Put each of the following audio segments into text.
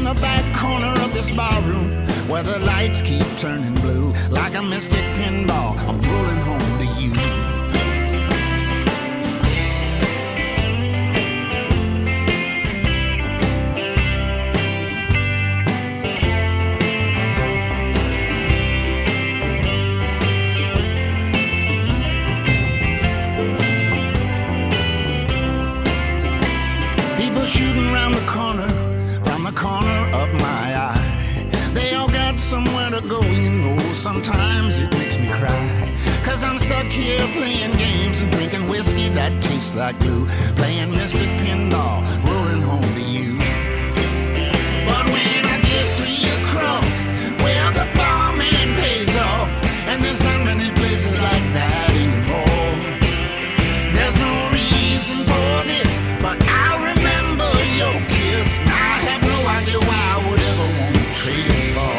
the back corner of this barroom where the lights keep turning blue. Like a mystic pinball, I'm rolling home to you. Shooting round the corner of my eye. They all got somewhere to go, you know. Sometimes it makes me cry, 'cause I'm stuck here playing games and drinking whiskey that tastes like glue, playing Mystic Pinball, rolling home to you. But when I get 3 across, where the barman pays off, and there's not many places like that anymore. There's no reason for this, but I remember your kiss. I have no idea why I would ever want to trade it for.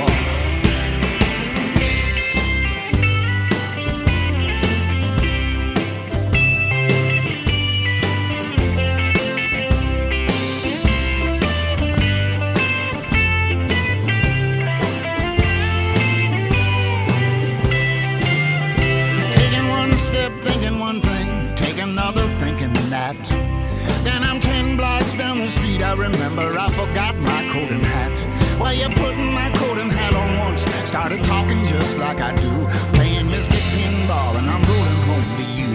Taking one step, thinking one thing, take another, thinking that. Then I'm 10 blocks down the street, I remember I forgot my coat and hat. Well, you putting my coat and hat on once, started talking just like I do, playing Mystic Pinball, and I'm rolling home to you.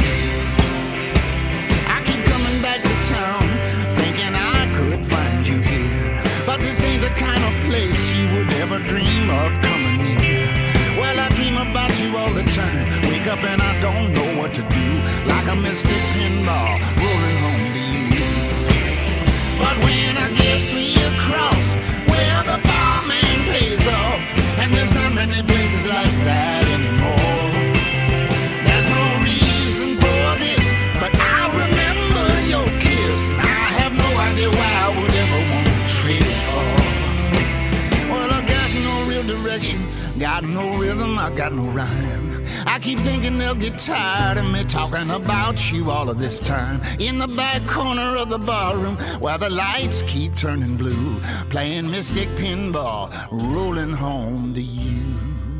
I keep coming back to town, thinking I could find you here, but this ain't the kind of place you would ever dream of coming near. Well, I dream about you all the time, wake up and I don't know what to do, like a Mystic Pinball, rolling home to you. But when I get 3 across, where the barman pays off, and there's not many places like that anymore. There's no reason for this, but I remember your kiss. I have no idea why I would ever want to trade it for. Well, I got no real direction, got no rhythm, I got no rhyme. I keep thinking they'll get tired of me talking about you all of this time. In the back corner of the barroom where the lights keep turning blue, playing Mystic Pinball, rolling home to you.